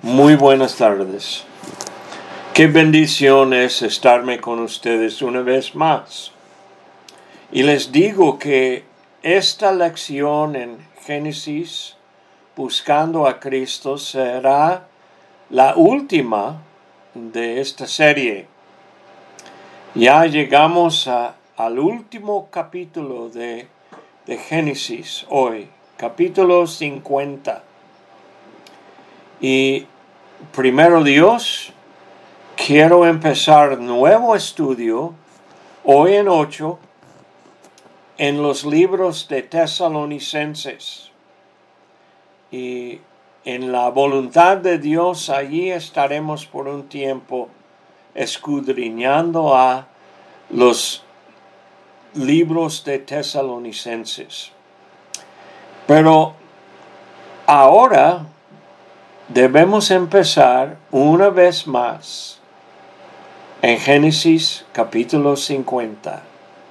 Muy buenas tardes. Qué bendición es estarme con ustedes una vez más. Y les digo que esta lección en Génesis, buscando a Cristo, será la última de esta serie. Ya llegamos al último capítulo de Génesis hoy, capítulo 50. Y primero Dios, quiero empezar nuevo estudio hoy en 8 en los libros de Tesalonicenses. Y en la voluntad de Dios allí estaremos por un tiempo escudriñando a los libros de Tesalonicenses. Pero ahora debemos empezar una vez más en Génesis capítulo 50.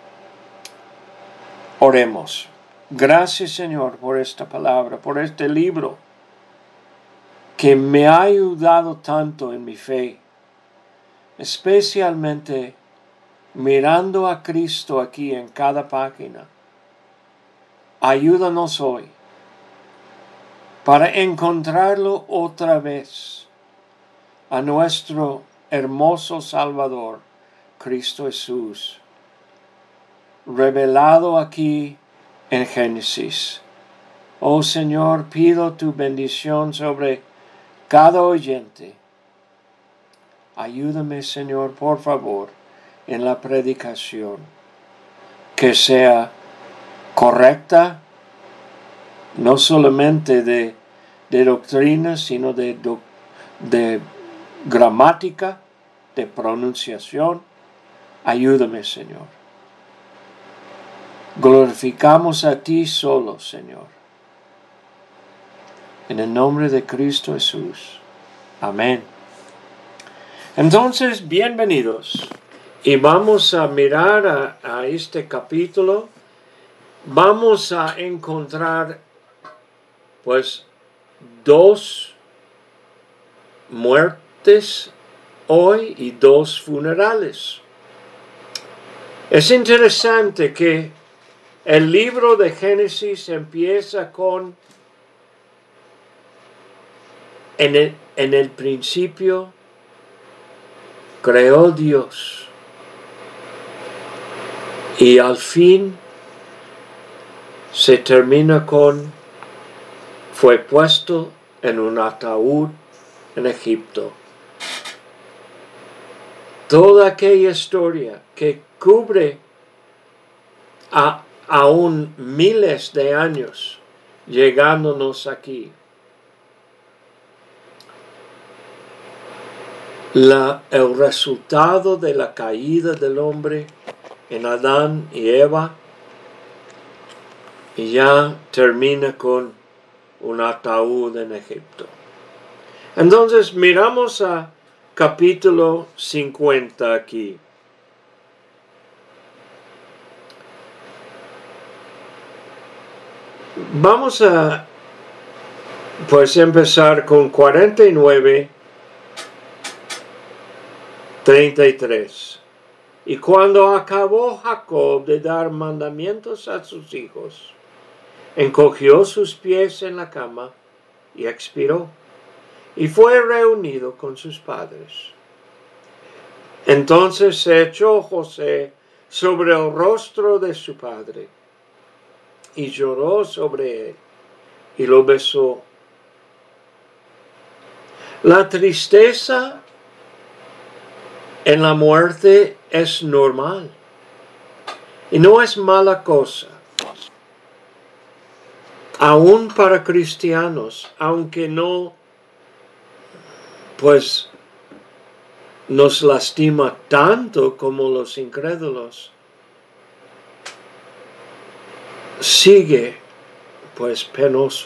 Oremos. Gracias, Señor, por esta palabra, por este libro que me ha ayudado tanto en mi fe, especialmente mirando a Cristo aquí en cada página. Ayúdanos hoy para encontrarlo otra vez, a nuestro hermoso Salvador, Cristo Jesús, revelado aquí en Génesis. Oh Señor, pido tu bendición sobre cada oyente. Ayúdame, Señor, por favor, en la predicación, que sea correcta, no solamente de doctrina, sino de gramática, de pronunciación. Ayúdame, Señor. Glorificamos a ti solo, Señor. En el nombre de Cristo Jesús. Amén. Entonces, bienvenidos. Y vamos a mirar a este capítulo. Vamos a encontrar pues 2 muertes hoy y 2 funerales. Es interesante que el libro de Génesis empieza con en el principio creó Dios y al fin se termina con fue puesto en un ataúd en Egipto. Toda aquella historia que cubre aún miles de años llegándonos aquí. El resultado de la caída del hombre en Adán y Eva, y ya termina con un ataúd en Egipto. Entonces miramos a capítulo 50 aquí. Vamos a pues empezar con 49:33. Y cuando acabó Jacob de dar mandamientos a sus hijos, encogió sus pies en la cama y expiró, y fue reunido con sus padres. Entonces se echó José sobre el rostro de su padre, y lloró sobre él, y lo besó. La tristeza en la muerte es normal, y no es mala cosa. Aún para cristianos, aunque no, pues, nos lastima tanto como los incrédulos, sigue, pues, penoso.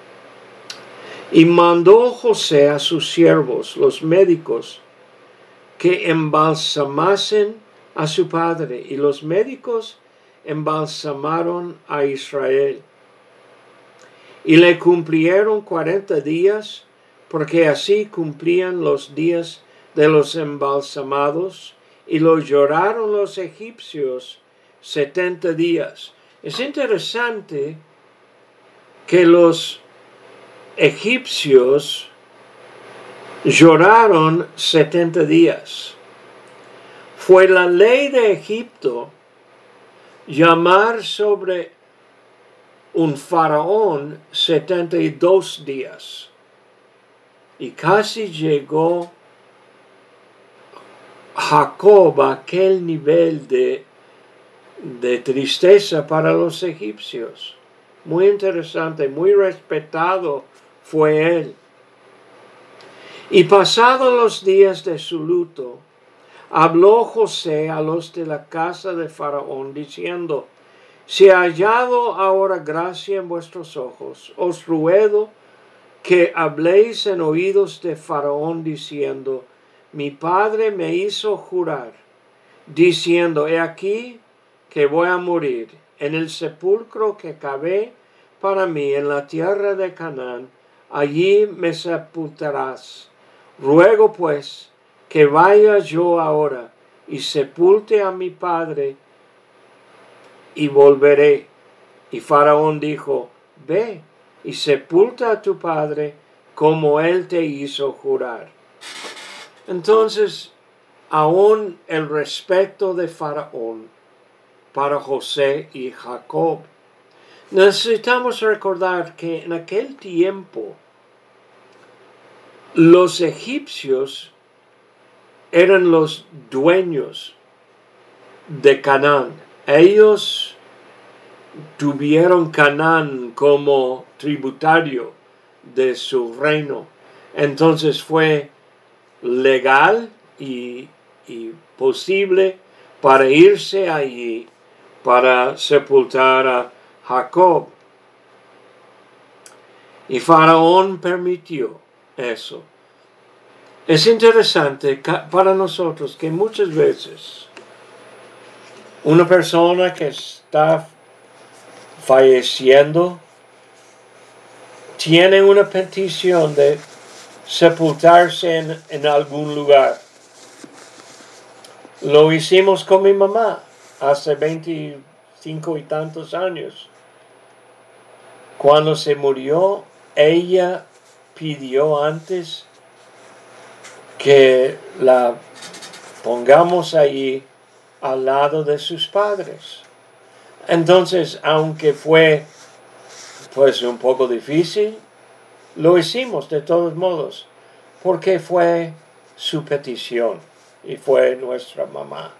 Y mandó José a sus siervos, los médicos, que embalsamasen a su padre, y los médicos embalsamaron a Israel. Y le cumplieron 40 días porque así cumplían los días de los embalsamados, y lo lloraron los egipcios 70 días. Es interesante que los egipcios lloraron 70 días. Fue la ley de Egipto llamar sobre un faraón 72 días. Y casi llegó Jacob a aquel nivel de tristeza para los egipcios. Muy interesante, muy respetado fue él. Y pasados los días de su luto, habló José a los de la casa de Faraón, diciendo: si he hallado ahora gracia en vuestros ojos, os ruego que habléis en oídos de Faraón, diciendo: mi padre me hizo jurar, diciendo: he aquí que voy a morir. En el sepulcro que cavé para mí en la tierra de Canaán, allí me sepultarás. Ruego pues que vaya yo ahora y sepulte a mi padre, y volveré. Y Faraón dijo: ve y sepulta a tu padre como él te hizo jurar. Entonces, aún el respeto de Faraón para José y Jacob. Necesitamos recordar que en aquel tiempo los egipcios eran los dueños de Canaán. Ellos tuvieron Canaán como tributario de su reino. Entonces fue legal y posible para irse allí para sepultar a Jacob. Y Faraón permitió eso. Es interesante para nosotros que muchas veces una persona que está falleciendo tiene una petición de sepultarse en algún lugar. Lo hicimos con mi mamá hace 25 y tantos años. Cuando se murió, ella pidió antes que la pongamos allí al lado de sus padres. Entonces, aunque fue pues un poco difícil, lo hicimos de todos modos, porque fue su petición y fue nuestra mamá.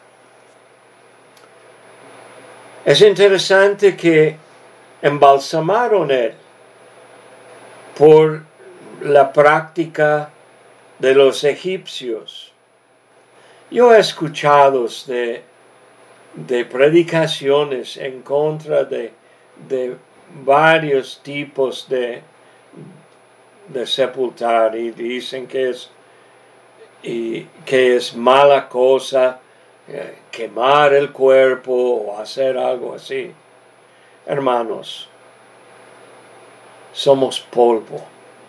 Es interesante que embalsamaron él por la práctica de los egipcios. Yo he escuchado de predicaciones en contra de varios tipos de sepultar, y dicen que es mala cosa quemar el cuerpo o hacer algo así. Hermanos, somos polvo.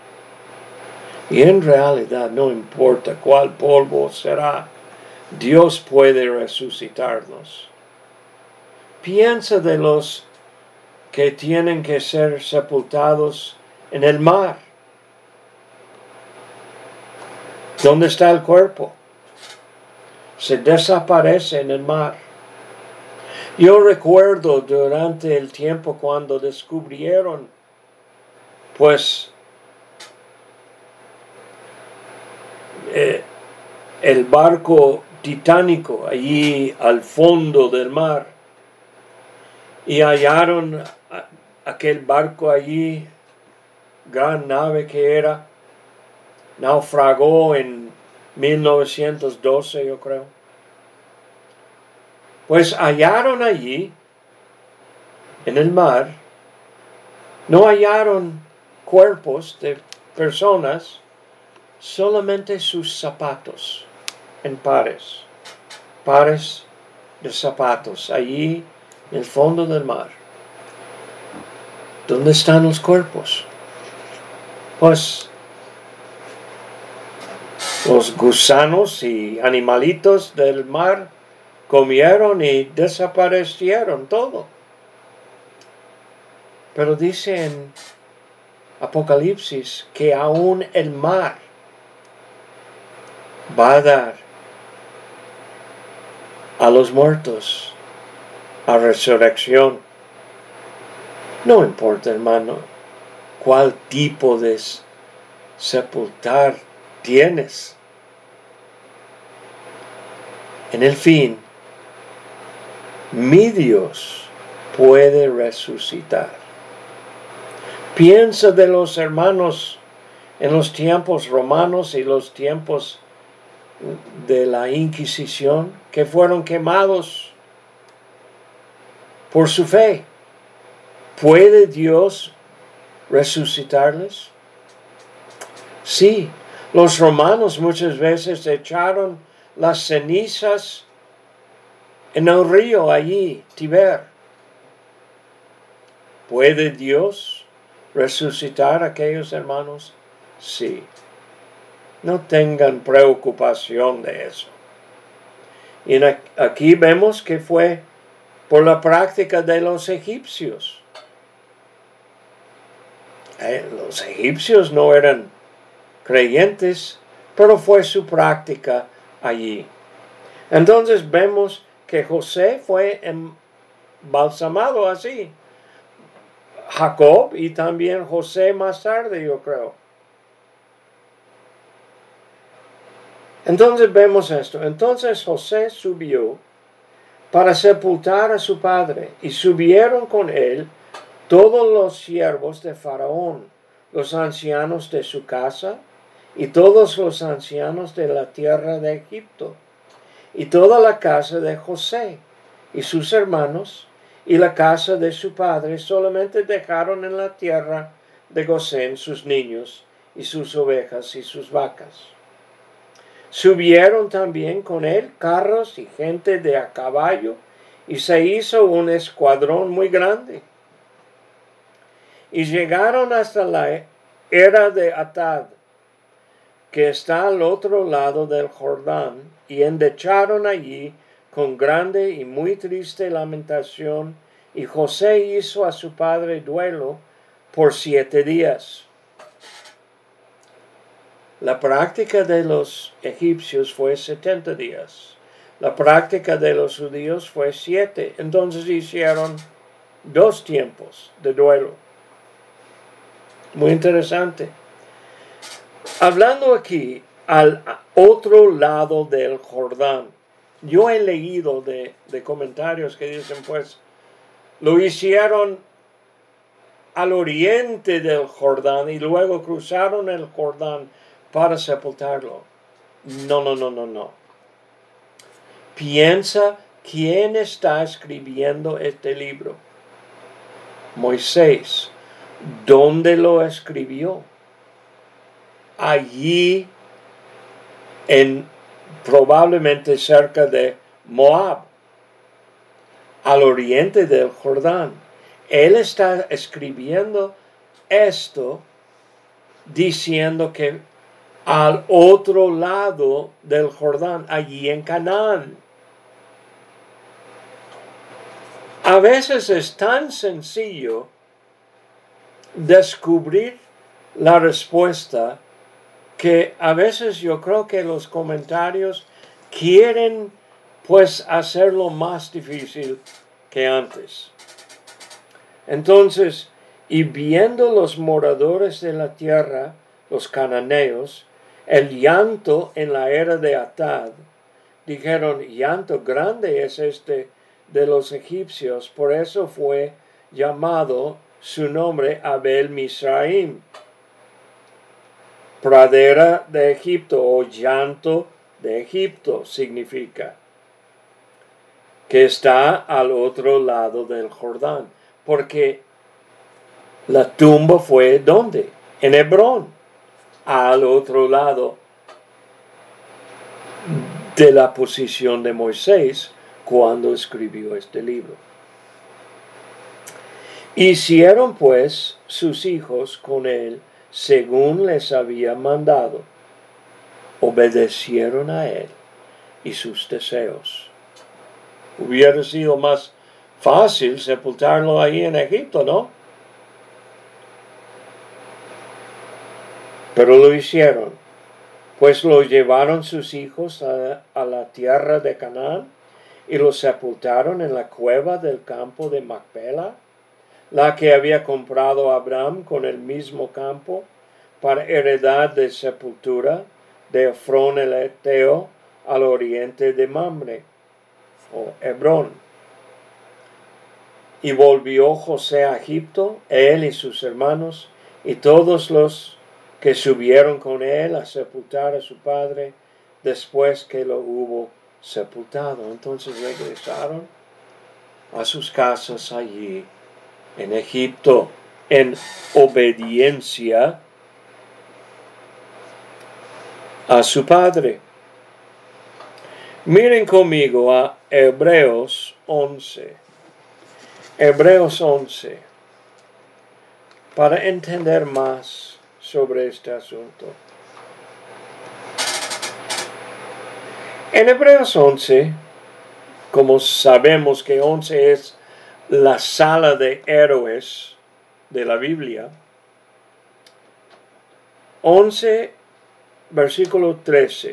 Y en realidad no importa cuál polvo será, Dios puede resucitarnos. Piensa de los que tienen que ser sepultados en el mar. ¿Dónde está el cuerpo? Se desaparece en el mar. Yo recuerdo durante el tiempo cuando descubrieron, pues, el barco titánico allí al fondo del mar, y hallaron aquel barco allí, gran nave que era, naufragó en 1912, yo creo. Pues hallaron allí, en el mar, no hallaron cuerpos de personas, solamente sus zapatos en pares de zapatos, allí en el fondo del mar. ¿Dónde están los cuerpos? Pues Los gusanos y animalitos del mar comieron y desaparecieron todo. Pero dice en Apocalipsis que aún el mar va a dar a los muertos a resurrección. No importa, hermano, cuál tipo de sepultar tienes. En el fin, mi Dios puede resucitar. Piensa de los hermanos en los tiempos romanos y los tiempos de la Inquisición, que fueron quemados por su fe. ¿Puede Dios resucitarles? Sí, los romanos muchas veces echaron las cenizas en el río allí, Tiber. ¿Puede Dios resucitar a aquellos hermanos? Sí. No tengan preocupación de eso. Y aquí vemos que fue por la práctica de los egipcios. Los egipcios no eran creyentes, pero fue su práctica allí. Entonces vemos que José fue embalsamado así. Jacob y también José más tarde, yo creo. Entonces vemos esto. Entonces José subió para sepultar a su padre, y subieron con él todos los siervos de Faraón, los ancianos de su casa, y todos los ancianos de la tierra de Egipto, y toda la casa de José, y sus hermanos, y la casa de su padre. Solamente dejaron en la tierra de Gosén sus niños, y sus ovejas, y sus vacas. Subieron también con él carros y gente de a caballo, y se hizo un escuadrón muy grande. Y llegaron hasta la era de Atad, que está al otro lado del Jordán, y endecharon allí con grande y muy triste lamentación, y José hizo a su padre duelo por 7 días. La práctica de los egipcios fue 70 días. La práctica de los judíos fue 7. Entonces hicieron 2 tiempos de duelo. Muy interesante. Hablando aquí al otro lado del Jordán, yo he leído de comentarios que dicen, pues, lo hicieron al oriente del Jordán y luego cruzaron el Jordán para sepultarlo. No. Piensa quién está escribiendo este libro. Moisés. ¿Dónde lo escribió? Allí, probablemente cerca de Moab, al oriente del Jordán. Él está escribiendo esto diciendo que al otro lado del Jordán, allí en Canaán. A veces es tan sencillo descubrir la respuesta que a veces yo creo que los comentarios quieren pues hacerlo más difícil que antes. Entonces, y viendo los moradores de la tierra, los cananeos, el llanto en la era de Atad, dijeron, llanto grande es este de los egipcios, por eso fue llamado su nombre Abel Misraim, pradera de Egipto, o llanto de Egipto significa, que está al otro lado del Jordán, porque la tumba fue ¿dónde? En Hebrón, al otro lado de la posición de Moisés cuando escribió este libro. Hicieron pues sus hijos con él según les había mandado. obedecieron a él y sus deseos. Hubiera sido más fácil sepultarlo ahí en Egipto, ¿no? Pero lo hicieron, pues lo llevaron sus hijos a la tierra de Canaán y lo sepultaron en la cueva del campo de Macpela, la que había comprado Abraham con el mismo campo para heredad de sepultura de Efrón el Eteo al oriente de Mamre o Hebrón. Y volvió José a Egipto, él y sus hermanos, y todos los que subieron con él a sepultar a su padre después que lo hubo sepultado. Entonces regresaron a sus casas allí en Egipto en obediencia a su padre. Miren conmigo a Hebreos 11. Hebreos 11. Para entender más sobre este asunto. En Hebreos 11, como sabemos que 11 es la sala de héroes de la Biblia, 11, versículo 13.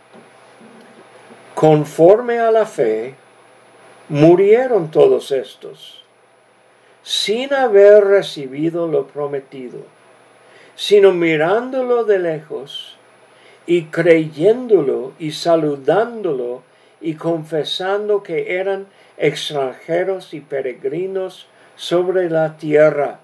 Conforme a la fe, murieron todos estos, sin haber recibido lo prometido, sino mirándolo de lejos y creyéndolo y saludándolo y confesando que eran extranjeros y peregrinos sobre la tierra.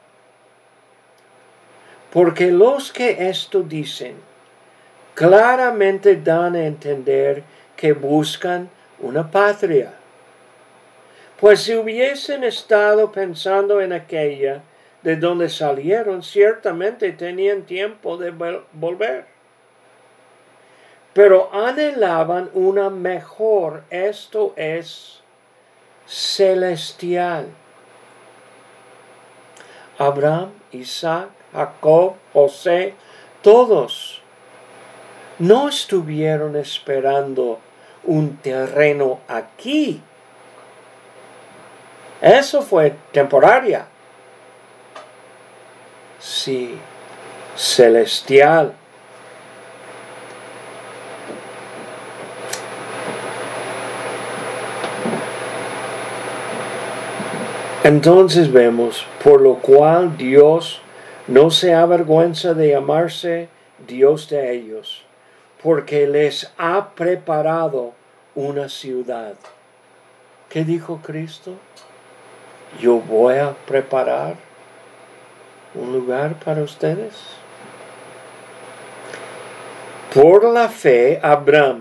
Porque los que esto dicen claramente dan a entender que buscan una patria. Pues si hubiesen estado pensando en aquella de donde salieron, ciertamente tenían tiempo de volver. Pero anhelaban una mejor, esto es, celestial. Abraham, Isaac, Jacob, José, todos no estuvieron esperando un terreno aquí. Eso fue temporaria. Sí, celestial. Entonces vemos, por lo cual Dios no se avergüenza de llamarse Dios de ellos, porque les ha preparado una ciudad. ¿Qué dijo Cristo? Yo voy a preparar un lugar para ustedes. Por la fe, Abraham,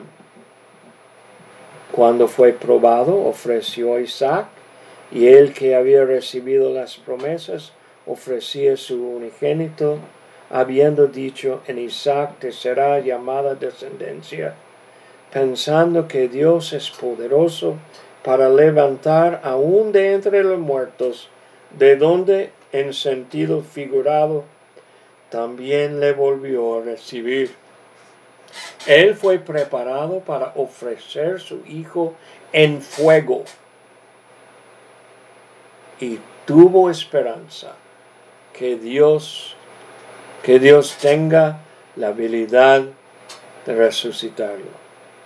cuando fue probado, ofreció a Isaac, y él que había recibido las promesas, ofrecía su unigénito, habiendo dicho, en Isaac te será llamada descendencia, pensando que Dios es poderoso para levantar aún de entre los muertos, de donde, en sentido figurado, también le volvió a recibir. Él fue preparado para ofrecer su hijo en fuego y tuvo esperanza que Dios tenga la habilidad de resucitarlo.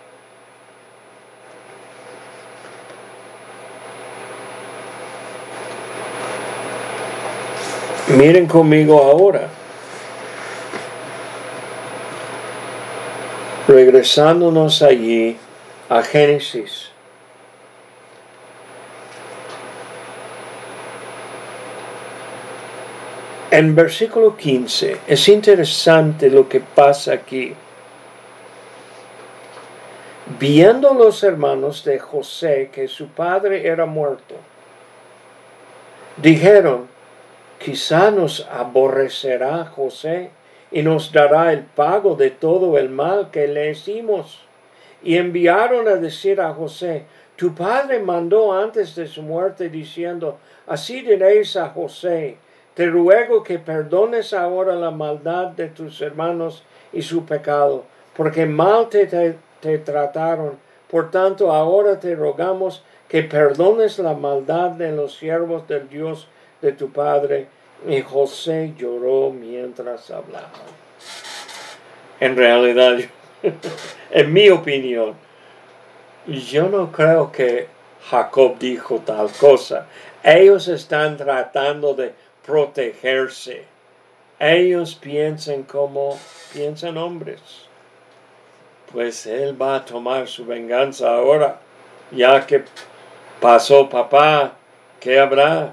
Miren conmigo ahora, regresándonos allí a Génesis. En versículo 15, es interesante lo que pasa aquí. Viendo los hermanos de José que su padre era muerto, dijeron, quizá nos aborrecerá José y nos dará el pago de todo el mal que le hicimos. Y enviaron a decir a José, tu padre mandó antes de su muerte diciendo, así diréis a José, te ruego que perdones ahora la maldad de tus hermanos y su pecado, porque mal te trataron. Por tanto, ahora te rogamos que perdones la maldad de los siervos del Dios de tu padre. Y José lloró mientras hablaba. En realidad, en mi opinión, yo no creo que Jacob dijo tal cosa. Ellos están tratando de protegerse. Ellos piensan como piensan hombres. Pues él va a tomar su venganza ahora, ya que pasó papá, ¿qué habrá?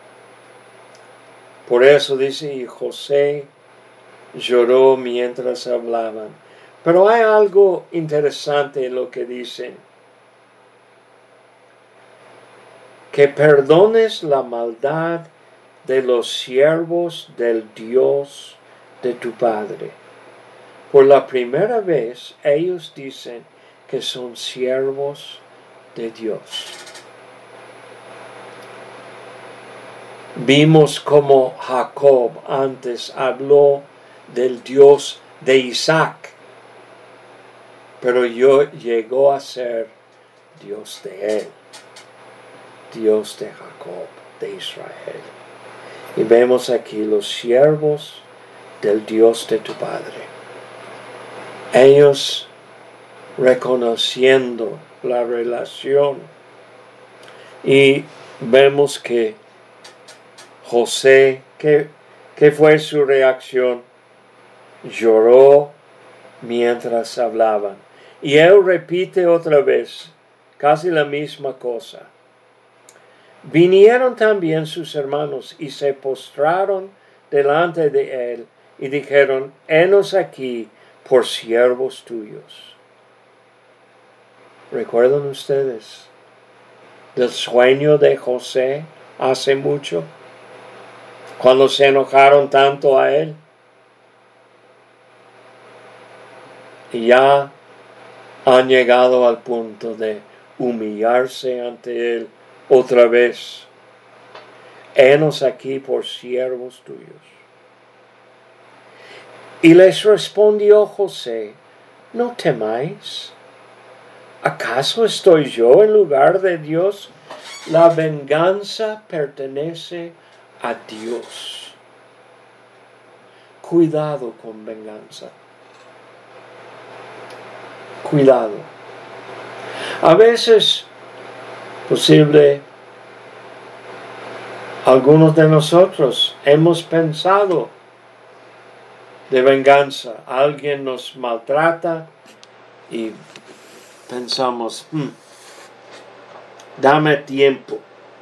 Por eso dice, y José lloró mientras hablaban. Pero hay algo interesante en lo que dicen. Que perdones la maldad de los siervos del Dios de tu Padre. Por la primera vez ellos dicen que son siervos de Dios. Vimos como Jacob antes habló del Dios de Isaac, pero llegó a ser Dios de él, Dios de Jacob, de Israel. Y vemos aquí los siervos del Dios de tu Padre. Ellos reconociendo la relación. Y vemos que José, ¿qué fue su reacción? Lloró mientras hablaban. Y él repite otra vez casi la misma cosa. Vinieron también sus hermanos y se postraron delante de él y dijeron, henos aquí por siervos tuyos. ¿Recuerdan ustedes del sueño de José hace mucho? Cuando se enojaron tanto a él. Y ya han llegado al punto de humillarse ante él otra vez. Henos aquí por siervos tuyos. Y les respondió José, no temáis. ¿Acaso estoy yo en lugar de Dios? La venganza pertenece a Dios. Cuidado con venganza. Cuidado. A veces, posible, algunos de nosotros hemos pensado de venganza. Alguien nos maltrata y pensamos, dame tiempo.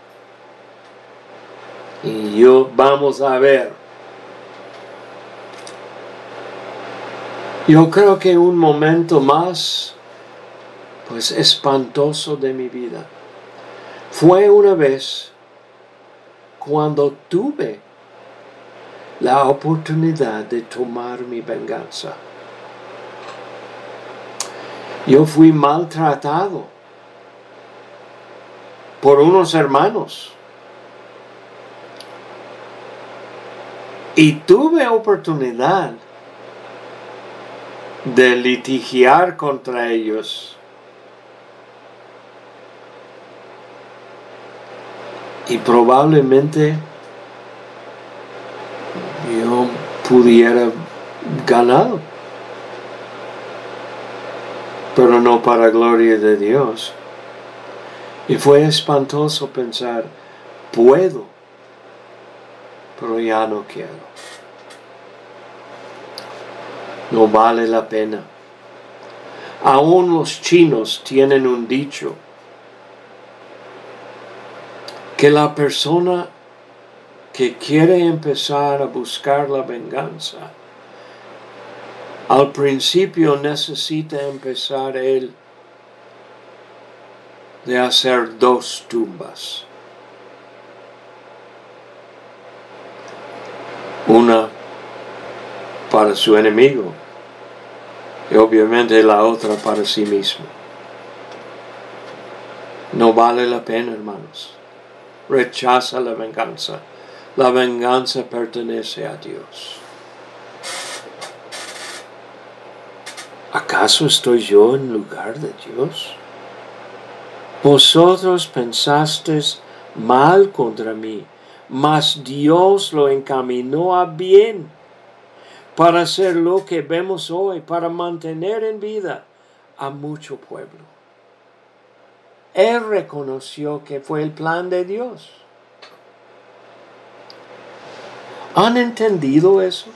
Y vamos a ver. Yo creo que un momento más, pues espantoso de mi vida, fue una vez cuando tuve la oportunidad de tomar mi venganza. Yo fui maltratado por unos hermanos. Y tuve oportunidad de litigiar contra ellos. Y probablemente yo pudiera ganar. Pero no para gloria de Dios. Y fue espantoso pensar, puedo, pero ya no quiero. No vale la pena. Aún los chinos tienen un dicho, que la persona que quiere empezar a buscar la venganza, al principio necesita empezar él de hacer 2 tumbas. Una para su enemigo y obviamente la otra para sí mismo. No vale la pena, hermanos. Rechaza la venganza. La venganza pertenece a Dios. ¿Acaso estoy yo en lugar de Dios? Vosotros pensasteis mal contra mí, mas Dios lo encaminó a bien para hacer lo que vemos hoy, para mantener en vida a mucho pueblo. Él reconoció que fue el plan de Dios. ¿Han entendido eso?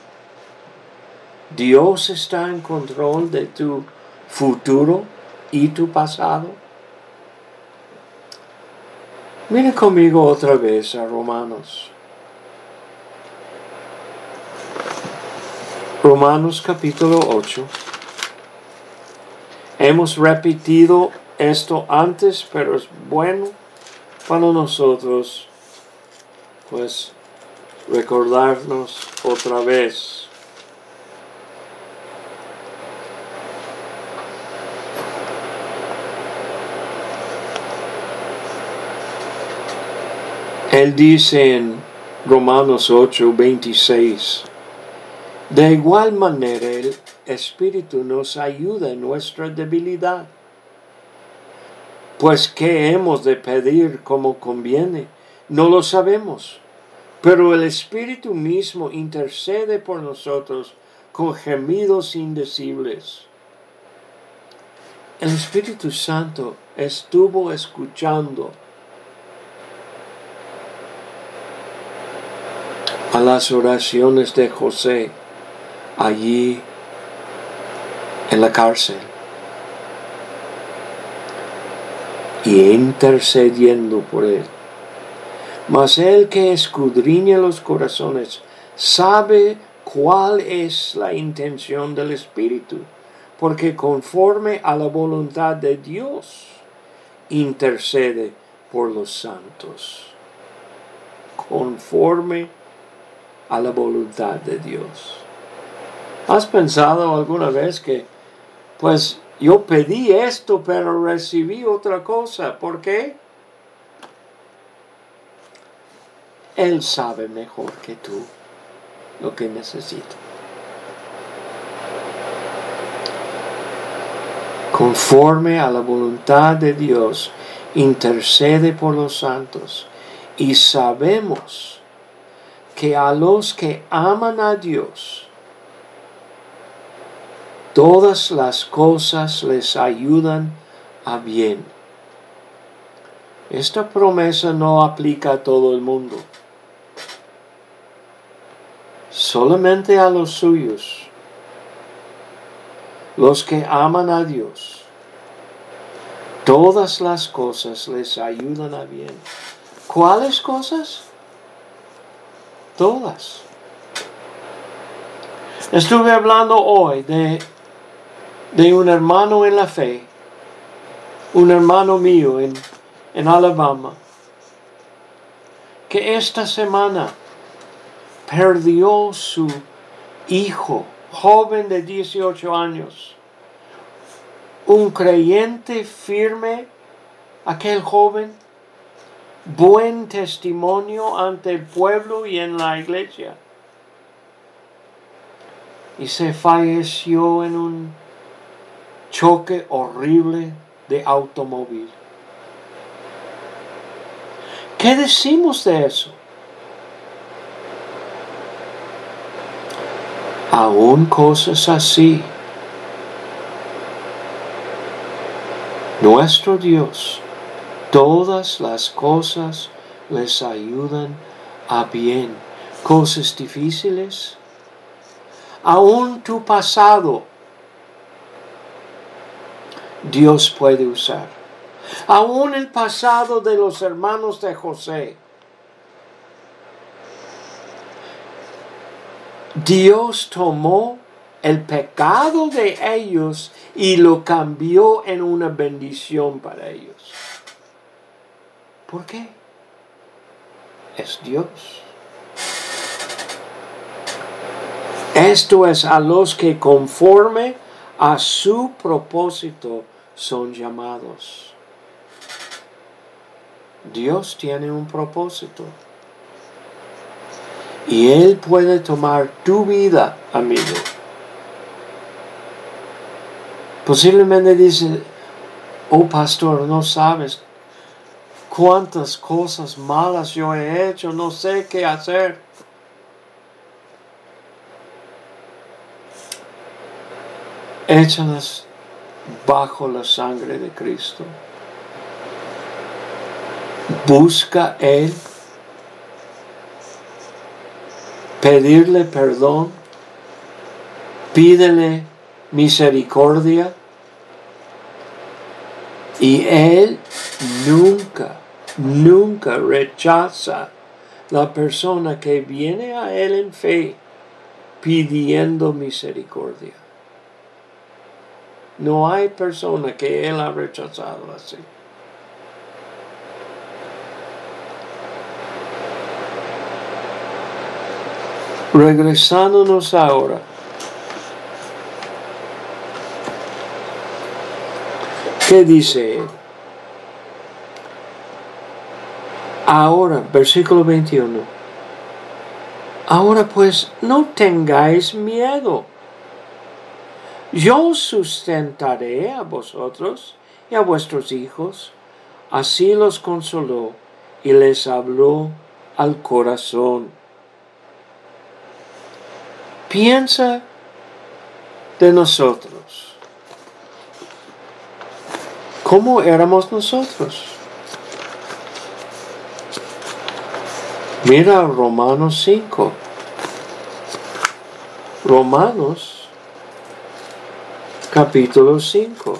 Dios está en control de tu futuro y tu pasado. Mira conmigo otra vez a Romanos. Romanos capítulo 8. Hemos repetido esto antes, pero es bueno para nosotros, pues, recordarnos otra vez. Él dice en Romanos 8:26, de igual manera el Espíritu nos ayuda en nuestra debilidad. Pues ¿qué hemos de pedir como conviene? No lo sabemos, pero el Espíritu mismo intercede por nosotros con gemidos indecibles. El Espíritu Santo estuvo escuchando a las oraciones de José allí en la cárcel y intercediendo por él. Mas el que escudriña los corazones sabe cuál es la intención del Espíritu, porque conforme a la voluntad de Dios intercede por los santos. Conforme a la voluntad de Dios. ¿Has pensado alguna vez que, pues, yo pedí esto, pero recibí otra cosa? ¿Por qué? Él sabe mejor que tú lo que necesito. Conforme a la voluntad de Dios, intercede por los santos. Y sabemos que a los que aman a Dios, todas las cosas les ayudan a bien. Esta promesa no aplica a todo el mundo, solamente a los suyos, los que aman a Dios. Todas las cosas les ayudan a bien. ¿Cuáles cosas? Todas. Estuve hablando hoy de un hermano en la fe, un hermano mío en Alabama, que esta semana perdió su hijo, joven de 18 años, un creyente firme, aquel joven, buen testimonio ante el pueblo y en la iglesia. Y se falleció en un choque horrible de automóvil. ¿Qué decimos de eso? Aún cosas así, nuestro Dios, todas las cosas les ayudan a bien. Cosas difíciles, aún tu pasado, Dios puede usar. Aún el pasado de los hermanos de José, Dios tomó el pecado de ellos y lo cambió en una bendición para ellos. ¿Por qué? Es Dios. Esto es a los que conforme a su propósito son llamados. Dios tiene un propósito. Y Él puede tomar tu vida, amigo. Posiblemente dice, oh pastor, no sabes cuántas cosas malas yo he hecho, no sé qué hacer. Échalas bajo la sangre de Cristo. Busca Él, pedirle perdón, pídele misericordia, y Él nunca rechaza la persona que viene a Él en fe pidiendo misericordia. No hay persona que Él ha rechazado así. Regresándonos ahora. ¿Qué dice Él? Ahora, versículo 21. Ahora pues, no tengáis miedo. Yo sustentaré a vosotros y a vuestros hijos. Así los consoló y les habló al corazón. Piensa de nosotros. ¿Cómo éramos nosotros? Mira Romanos 5. Romanos capítulo 5.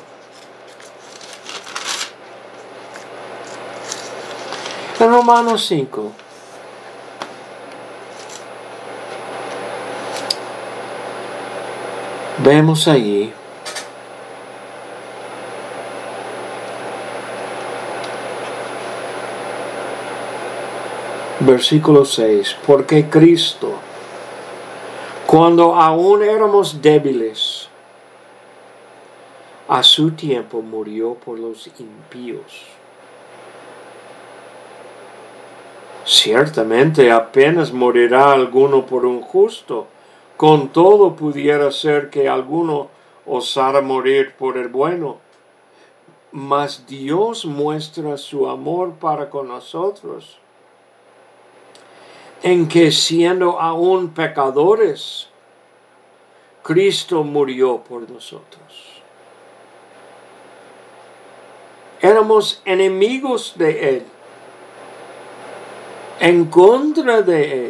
En Romanos 5. Vemos allí versículo 6, porque Cristo, cuando aún éramos débiles, a su tiempo murió por los impíos. Ciertamente apenas morirá alguno por un justo, con todo pudiera ser que alguno osara morir por el bueno. Mas Dios muestra su amor para con nosotros, en que siendo aún pecadores, Cristo murió por nosotros. Éramos enemigos de Él, en contra de Él.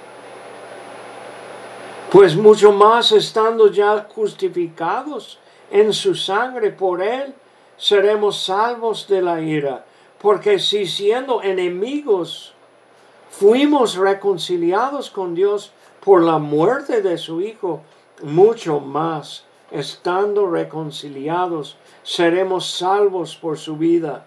Pues mucho más estando ya justificados en su sangre por Él, seremos salvos de la ira. Porque si siendo enemigos fuimos reconciliados con Dios por la muerte de su Hijo, mucho más, estando reconciliados, seremos salvos por su vida.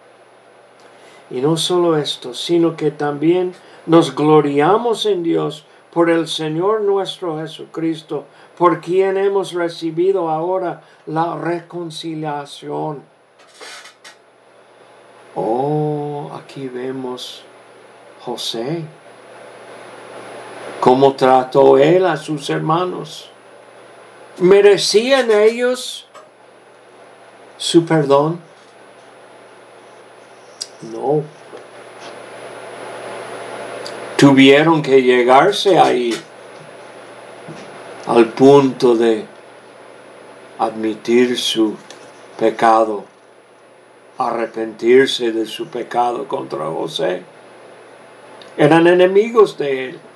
Y no solo esto, sino que también nos gloriamos en Dios por el Señor nuestro Jesucristo, por quien hemos recibido ahora la reconciliación. Oh, aquí vemos José, cómo trató él a sus hermanos. ¿Merecían ellos su perdón? No. Tuvieron que llegarse ahí al punto de admitir su pecado, arrepentirse de su pecado contra José. Eran enemigos de él.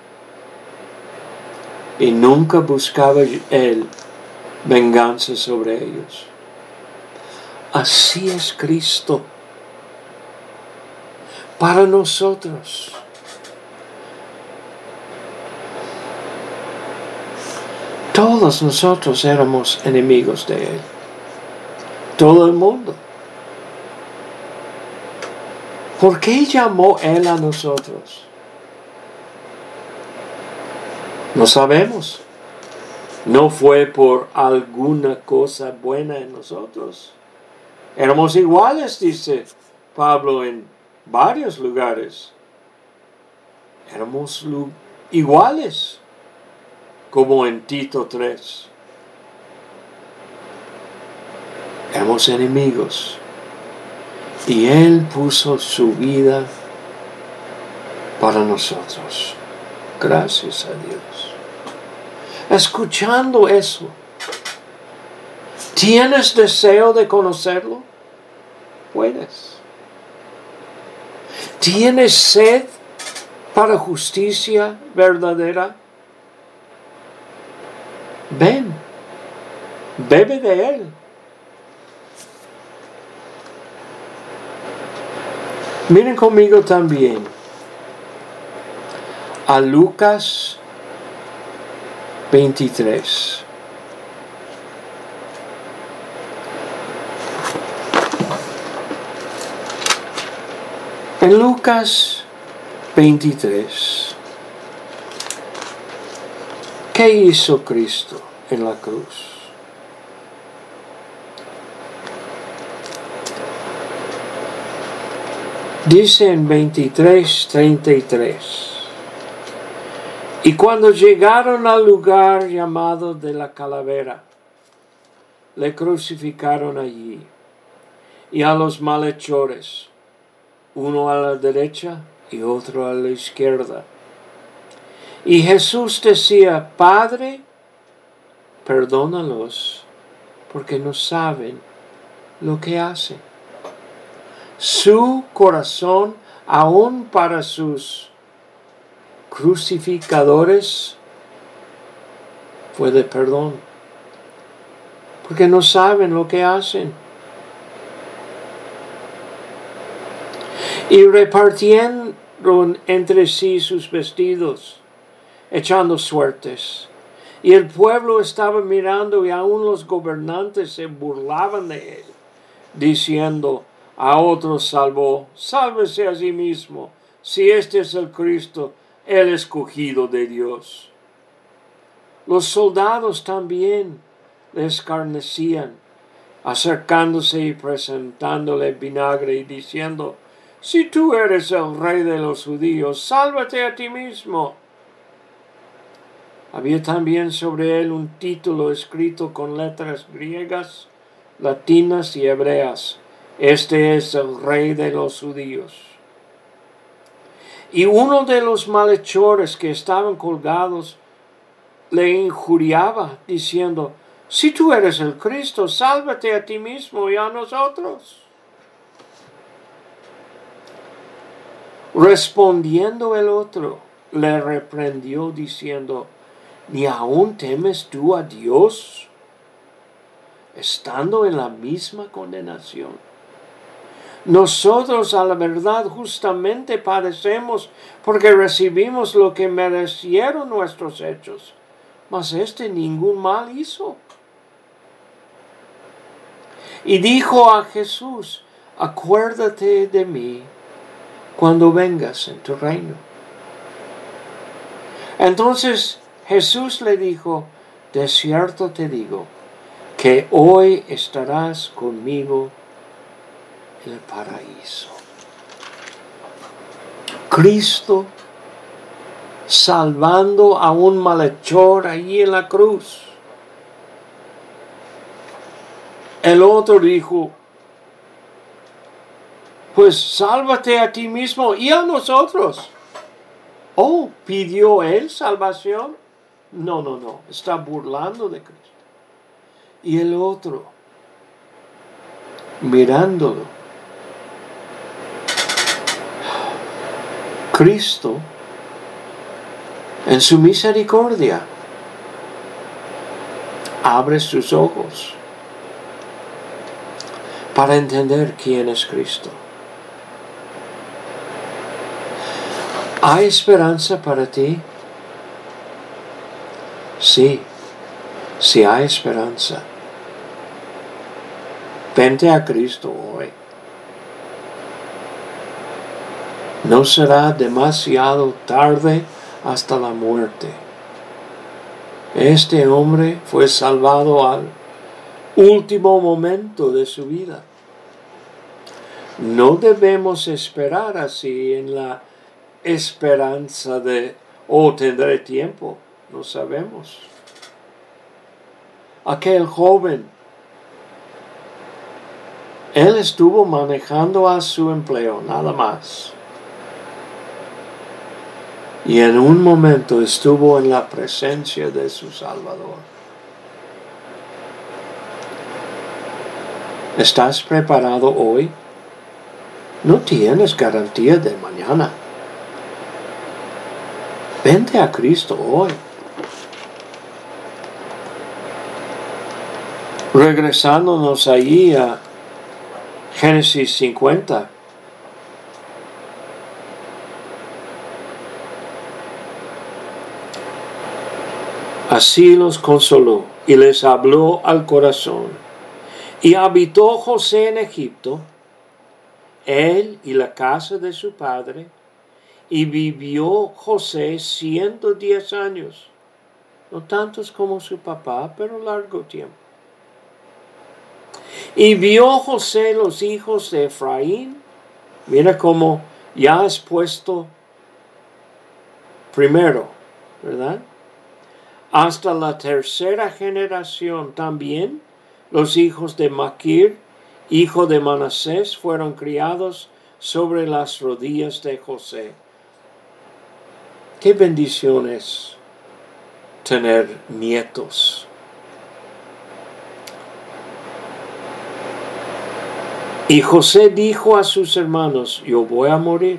Y nunca buscaba él venganza sobre ellos. Así es Cristo para nosotros. Todos nosotros éramos enemigos de Él. Todo el mundo. ¿Por qué llamó Él a nosotros? No sabemos. No fue por alguna cosa buena en nosotros. Éramos iguales, dice Pablo en varios lugares. Éramos iguales, como en Tito 3. Éramos enemigos. Y Él puso su vida para nosotros. Gracias a Dios. Escuchando eso, ¿tienes deseo de conocerlo? Puedes. ¿Tienes sed para justicia verdadera? Ven, bebe de Él. Miren conmigo también a Lucas 23. En Lucas 23, ¿qué hizo Cristo en la cruz? Dice en 23:33, y cuando llegaron al lugar llamado de la calavera, le crucificaron allí, y a los malhechores, uno a la derecha y otro a la izquierda. Y Jesús decía, Padre, perdónalos, porque no saben lo que hacen. Su corazón, aún para sus crucificadores, fue de perdón, porque no saben lo que hacen. Y repartieron entre sí sus vestidos, echando suertes. Y el pueblo estaba mirando, y aún los gobernantes se burlaban de él, diciendo, a otros salvó, sálvese a sí mismo, si este es el Cristo, el escogido de Dios. Los soldados también le escarnecían, acercándose y presentándole vinagre y diciendo, si tú eres el rey de los judíos, sálvate a ti mismo. Había también sobre él un título escrito con letras griegas, latinas y hebreas. Este es el rey de los judíos. Y uno de los malhechores que estaban colgados le injuriaba, diciendo, si tú eres el Cristo, sálvate a ti mismo y a nosotros. Respondiendo el otro, le reprendió diciendo, ¿ni aún temes tú a Dios, estando en la misma condenación? Nosotros a la verdad justamente padecemos, porque recibimos lo que merecieron nuestros hechos, mas este ningún mal hizo. Y dijo a Jesús, acuérdate de mí cuando vengas en tu reino. Entonces Jesús le dijo, de cierto te digo, que hoy estarás conmigo en el paraíso. Cristo salvando a un malhechor allí en la cruz. El otro dijo, pues sálvate a ti mismo y a nosotros. Oh, ¿pidió él salvación? No, está burlando de Cristo. Y el otro, mirándolo, Cristo, en su misericordia, abre sus ojos para entender quién es Cristo. ¿Hay esperanza para ti? Sí hay esperanza. Vente a Cristo hoy. No será demasiado tarde hasta la muerte. Este hombre fue salvado al último momento de su vida. No debemos esperar así en la esperanza de, tendré tiempo. No sabemos. Aquel joven Él estuvo manejando a su empleo, nada más. Y en un momento estuvo en la presencia de su Salvador. ¿Estás preparado hoy? No tienes garantía de mañana. Vente a Cristo hoy. Regresándonos ahí a Génesis 50. Así los consoló y les habló al corazón. Y habitó José en Egipto, él y la casa de su padre, y vivió José 110 años, no tantos como su papá, pero largo tiempo. Y vio José los hijos de Efraín. Mira cómo ya has puesto primero, ¿verdad? Hasta la tercera generación también los hijos de Maquir, hijo de Manasés, fueron criados sobre las rodillas de José. Qué bendición es tener nietos. Y José dijo a sus hermanos, yo voy a morir,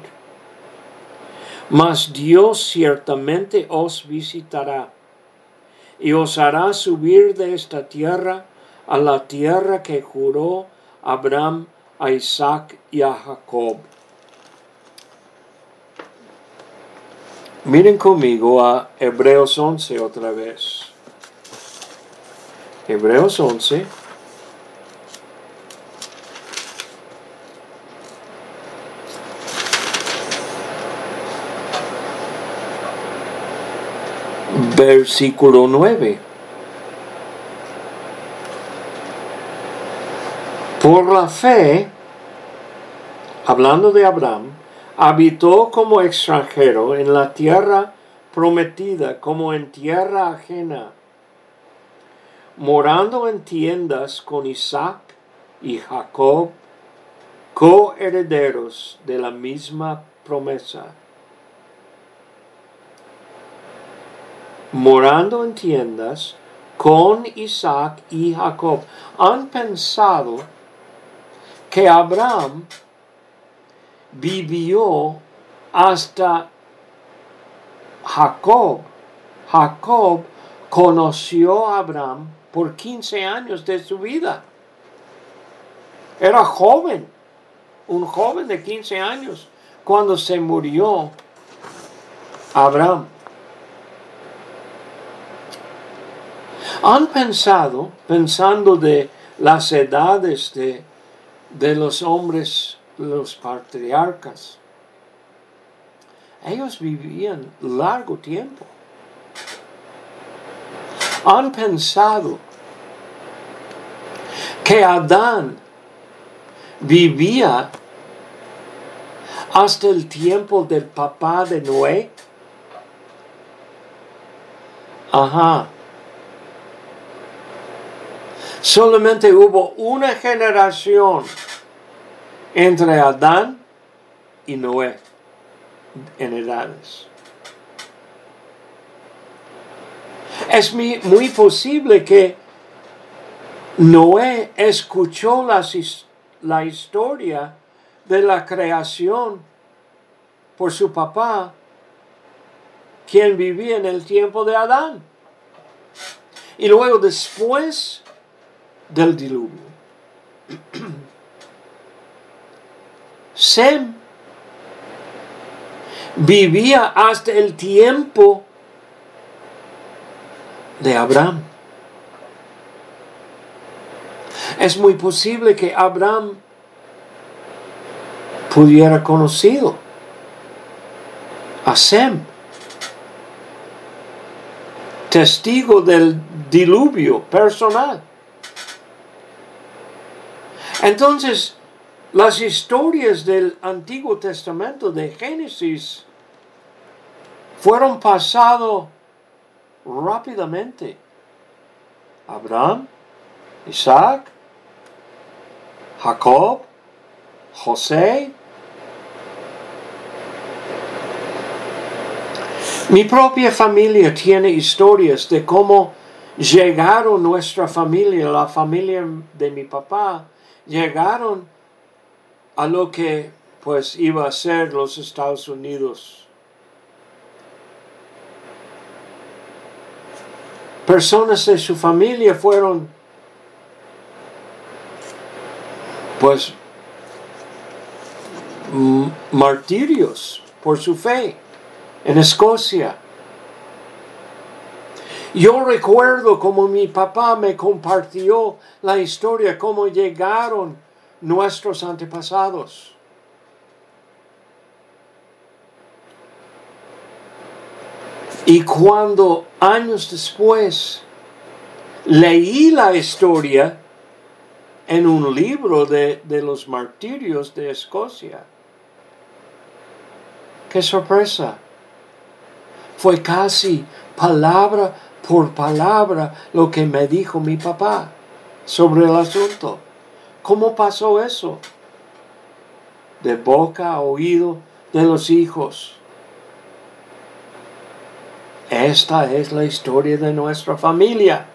mas Dios ciertamente os visitará y os hará subir de esta tierra a la tierra que juró Abraham, a Isaac y a Jacob. Miren conmigo a Hebreos 11 otra vez. Hebreos 11. Versículo 9. Por la fe, hablando de Abraham, habitó como extranjero en la tierra prometida, como en tierra ajena, morando en tiendas con Isaac y Jacob, coherederos de la misma promesa. Morando en tiendas con Isaac y Jacob. ¿Han pensado que Abraham vivió hasta Jacob? Jacob conoció a Abraham por 15 años de su vida. Era joven, un joven de 15 años, cuando se murió Abraham. ¿Han pensando de las edades de los hombres, los patriarcas? Ellos vivían largo tiempo. ¿Han pensado que Adán vivía hasta el tiempo del papá de Noé? Ajá. Solamente hubo una generación entre Adán y Noé en edades. Es muy posible que Noé escuchó la historia de la creación por su papá, quien vivía en el tiempo de Adán. Y luego después del diluvio, Sem vivía hasta el tiempo de Abraham. Es muy posible que Abraham pudiera conocido a Sem, testigo del diluvio personal. Entonces, las historias del Antiguo Testamento de Génesis fueron pasado rápidamente. Abraham, Isaac, Jacob, José. Mi propia familia tiene historias de cómo llegaron nuestra familia, la familia de mi papá, llegaron a lo que pues iba a ser los Estados Unidos. Personas de su familia fueron pues martirios por su fe en Escocia. Yo recuerdo como mi papá me compartió la historia, cómo llegaron nuestros antepasados. Y cuando años después leí la historia en un libro de los martirios de Escocia, ¡qué sorpresa! Fue casi palabra por palabra lo que me dijo mi papá sobre el asunto. ¿Cómo pasó eso? De boca a oído de los hijos. Esta es la historia de nuestra familia.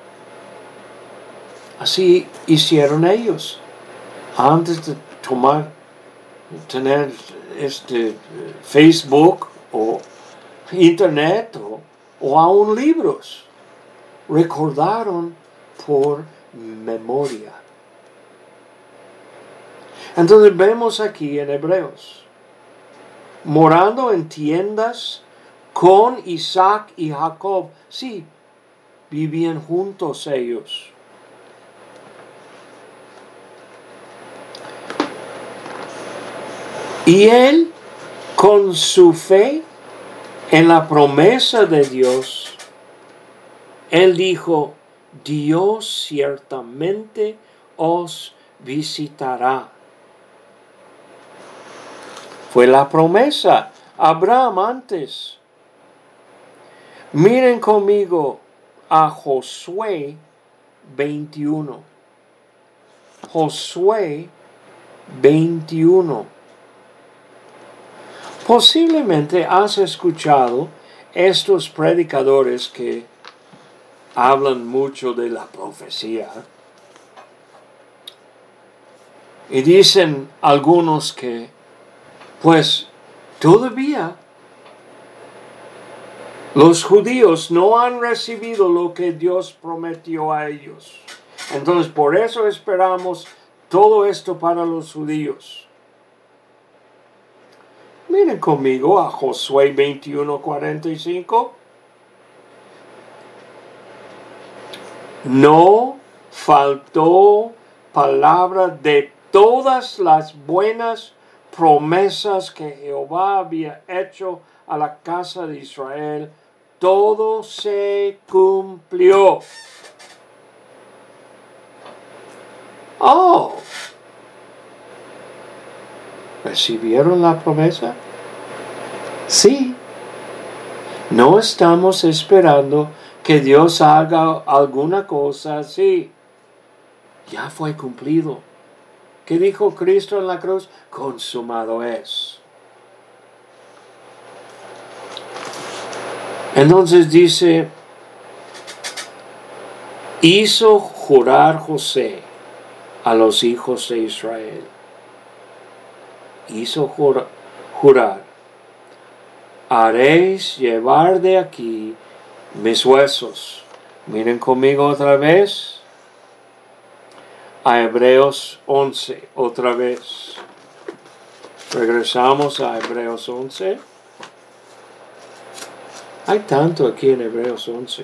Así hicieron ellos. Antes de tener Facebook o Internet o aún libros, recordaron por memoria. Entonces vemos aquí en Hebreos, morando en tiendas con Isaac y Jacob. Sí, vivían juntos ellos. Y él, con su fe en la promesa de Dios, él dijo, Dios ciertamente os visitará. Fue la promesa Abraham antes. Miren conmigo a Josué 21. Josué 21. Posiblemente has escuchado estos predicadores que hablan mucho de la profecía. Y dicen algunos que, pues, todavía los judíos no han recibido lo que Dios prometió a ellos. Entonces, por eso esperamos todo esto para los judíos. Miren conmigo a Josué 21:45. No faltó palabra de todas las buenas promesas que Jehová había hecho a la casa de Israel. Todo se cumplió. Oh, ¿recibieron la promesa? Sí. No estamos esperando que Dios haga alguna cosa así. Ya fue cumplido. ¿Qué dijo Cristo en la cruz? Consumado es. Entonces dice, hizo jurar José a los hijos de Israel. Hizo jurar, haréis llevar de aquí mis huesos. Miren conmigo otra vez a Hebreos 11, otra vez. Regresamos a Hebreos 11. Hay tanto aquí en Hebreos 11.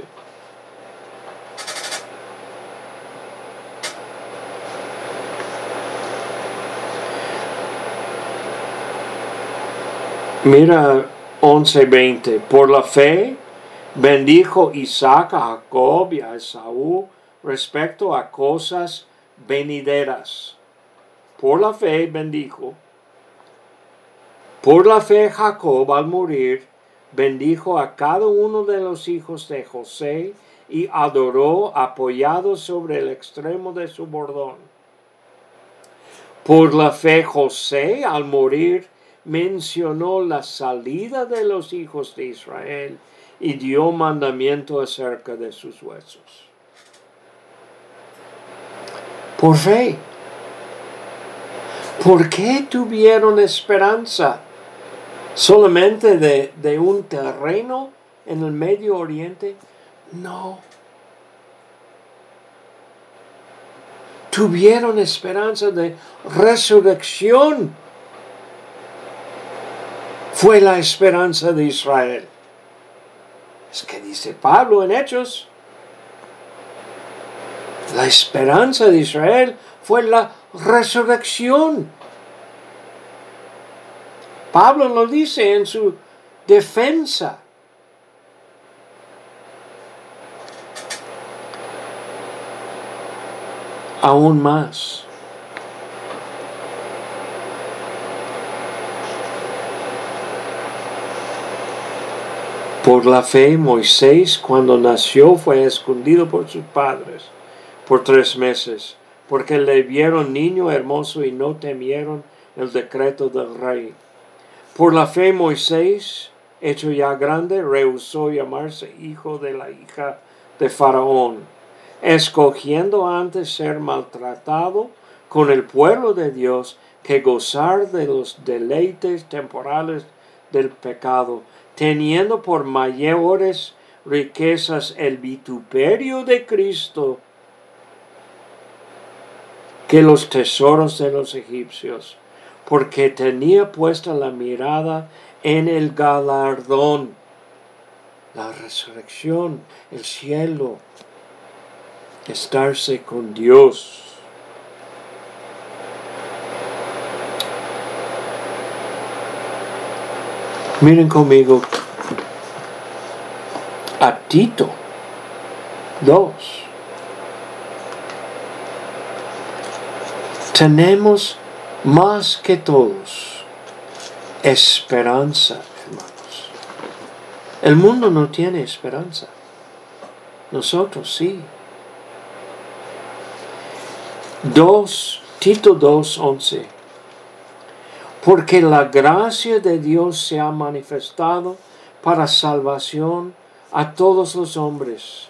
Mira 11:20. Por la fe bendijo Isaac a Jacob y a Esaú respecto a cosas venideras. Por la fe bendijo. Por la fe Jacob al morir bendijo a cada uno de los hijos de José y adoró apoyado sobre el extremo de su bordón. Por la fe José, al morir, mencionó la salida de los hijos de Israel y dio mandamiento acerca de sus huesos. Por fe. ¿Por qué tuvieron esperanza? ¿Solamente de un terreno en el Medio Oriente? No. Tuvieron esperanza de resurrección. Fue la esperanza de Israel. Es que dice Pablo en Hechos. La esperanza de Israel fue la resurrección. Pablo lo dice en su defensa. Aún más. Por la fe, Moisés, cuando nació, fue escondido por sus padres por 3 meses, porque le vieron niño hermoso y no temieron el decreto del rey. Por la fe, Moisés, hecho ya grande, rehusó llamarse hijo de la hija de Faraón, escogiendo antes ser maltratado con el pueblo de Dios que gozar de los deleites temporales del pecado, teniendo por mayores riquezas el vituperio de Cristo que los tesoros de los egipcios, porque tenía puesta la mirada en el galardón, la resurrección, el cielo, estarse con Dios. Miren conmigo a Tito 2. Tenemos más que todos esperanza, hermanos. El mundo no tiene esperanza. Nosotros sí. Tito 2:11. Porque la gracia de Dios se ha manifestado para salvación a todos los hombres,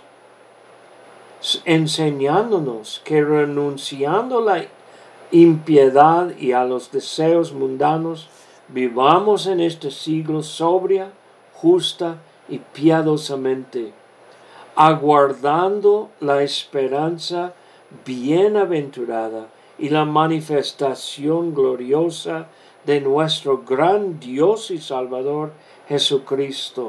enseñándonos que renunciando la impiedad y a los deseos mundanos, vivamos en este siglo sobria, justa y piadosamente, aguardando la esperanza bienaventurada y la manifestación gloriosa de nuestro gran Dios y Salvador Jesucristo.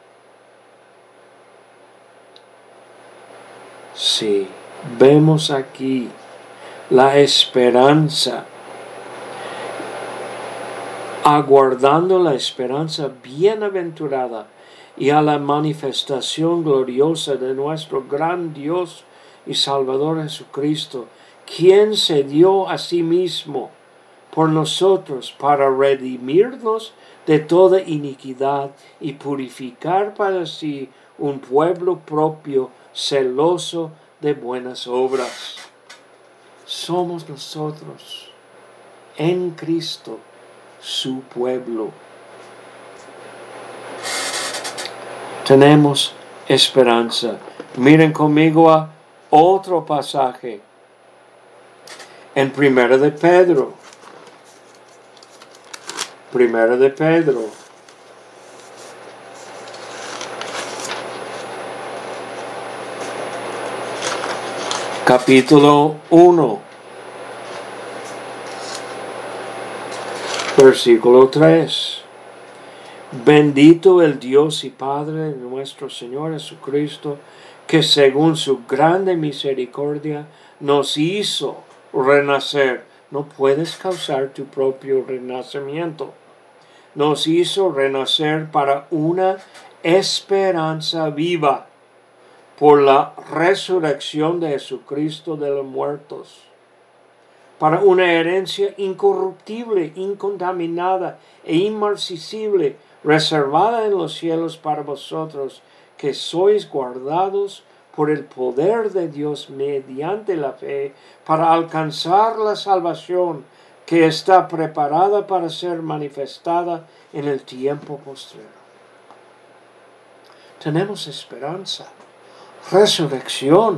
Sí, vemos aquí la esperanza, aguardando la esperanza bienaventurada y a la manifestación gloriosa de nuestro gran Dios y Salvador Jesucristo, quien se dio a sí mismo por nosotros para redimirnos de toda iniquidad y purificar para sí un pueblo propio celoso de buenas obras. Somos nosotros en Cristo su pueblo. Tenemos esperanza. Miren conmigo a otro pasaje en Primera de Pedro. Primera de Pedro. Capítulo 1. Versículo 3. Bendito el Dios y Padre de nuestro Señor Jesucristo, que según su grande misericordia nos hizo renacer. No puedes causar tu propio renacimiento. Nos hizo renacer para una esperanza viva por la resurrección de Jesucristo de los muertos, para una herencia incorruptible, incontaminada e inmarcesible, reservada en los cielos para vosotros, que sois guardados por el poder de Dios mediante la fe, para alcanzar la salvación que está preparada para ser manifestada en el tiempo postrero. Tenemos esperanza, resurrección.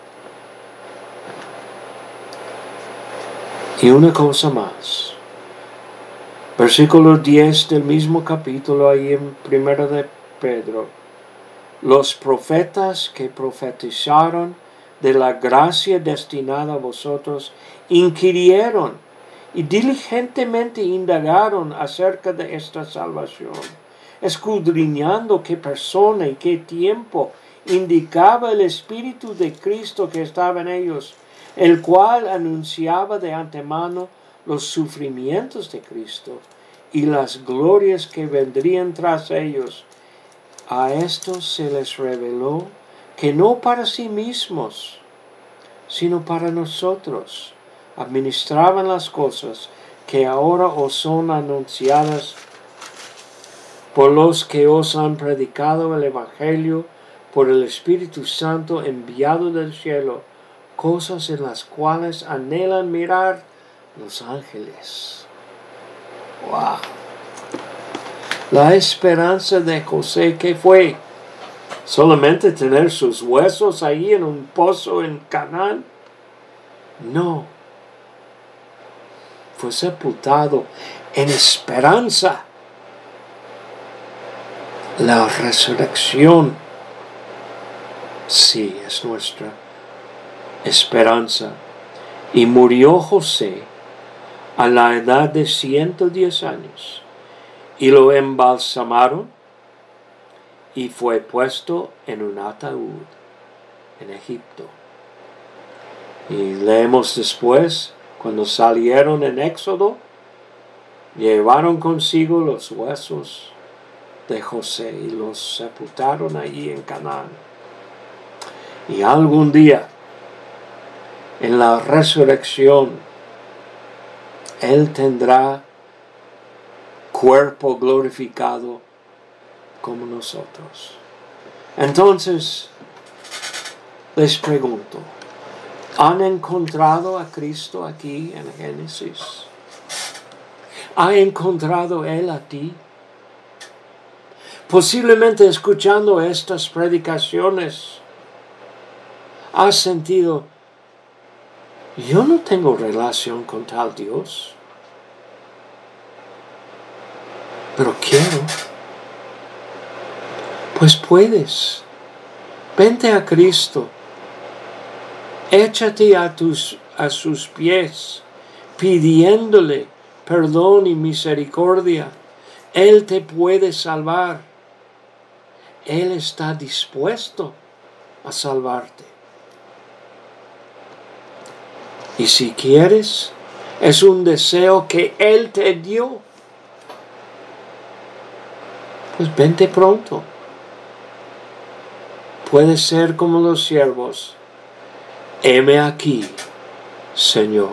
Y una cosa más. Versículo 10 del mismo capítulo, ahí en 1 de Pedro. Los profetas que profetizaron de la gracia destinada a vosotros inquirieron y diligentemente indagaron acerca de esta salvación, escudriñando qué persona y qué tiempo indicaba el Espíritu de Cristo que estaba en ellos, el cual anunciaba de antemano los sufrimientos de Cristo y las glorias que vendrían tras ellos. A estos se les reveló que no para sí mismos, sino para nosotros, administraban las cosas que ahora os son anunciadas por los que os han predicado el Evangelio por el Espíritu Santo enviado del cielo, cosas en las cuales anhelan mirar los ángeles. ¡Wow! La esperanza de José, ¿qué fue? ¿Solamente tener sus huesos ahí en un pozo en Canaán? No. Fue sepultado en esperanza. La resurrección, sí, es nuestra esperanza. Y murió José a la edad de 110 años. Y lo embalsamaron y fue puesto en un ataúd en Egipto. Y leemos después, cuando salieron en Éxodo, llevaron consigo los huesos de José y los sepultaron allí en Canaán. Y algún día, en la resurrección, Él tendrá cuerpo glorificado como nosotros. Entonces, les pregunto, ¿han encontrado a Cristo aquí en Génesis? ¿Ha encontrado Él a ti? Posiblemente escuchando estas predicaciones, has sentido, yo no tengo relación con tal Dios, pero quiero. Pues puedes. Vente a Cristo. Échate a sus pies, pidiéndole perdón y misericordia. Él te puede salvar. Él está dispuesto a salvarte. Y si quieres, es un deseo que Él te dio. Pues vente pronto. Puedes ser como los siervos. Heme aquí, Señor.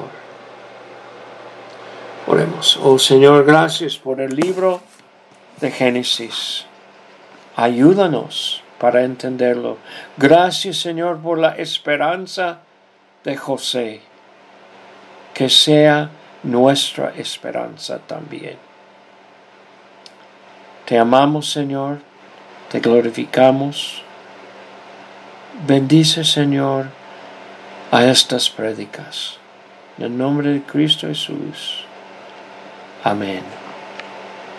Oremos. Oh Señor, gracias por el libro de Génesis. Ayúdanos para entenderlo. Gracias, Señor, por la esperanza de José. Que sea nuestra esperanza también. Te amamos, Señor. Te glorificamos. Bendice, Señor, a estas prédicas. En el nombre de Cristo Jesús. Amén.